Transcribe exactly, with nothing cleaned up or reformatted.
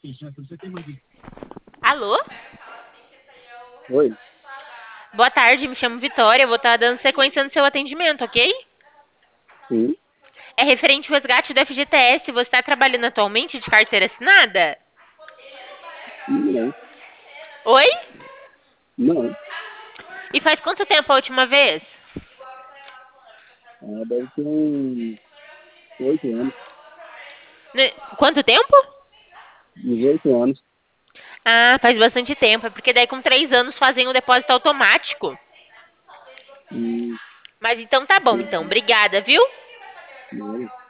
Alô? Oi, Boa tarde, me chamo Vitória. Eu vou estar dando sequência no seu atendimento, ok? sim, É referente ao resgate do F G T S. Você está trabalhando atualmente de carteira assinada? não, Oi? não, E faz quanto tempo a última vez? ah, deve ter uns oito anos, Ne- Quanto tempo? uns oito anos, Ah, faz bastante tempo. É porque daí com três anos fazem o depósito automático. hum, Mas então tá bom, então. entendi, Obrigada, viu? nada.